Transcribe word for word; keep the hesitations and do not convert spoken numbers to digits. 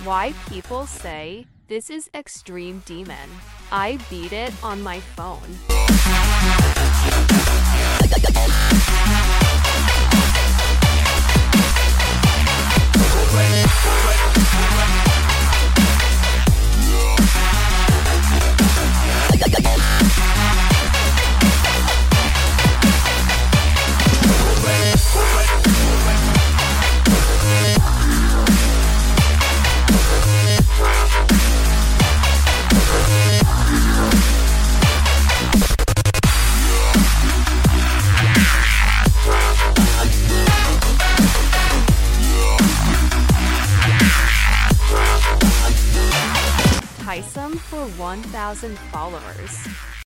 Why people say this is Extreme Demon. I beat it on my phone. Tyson for one thousand followers.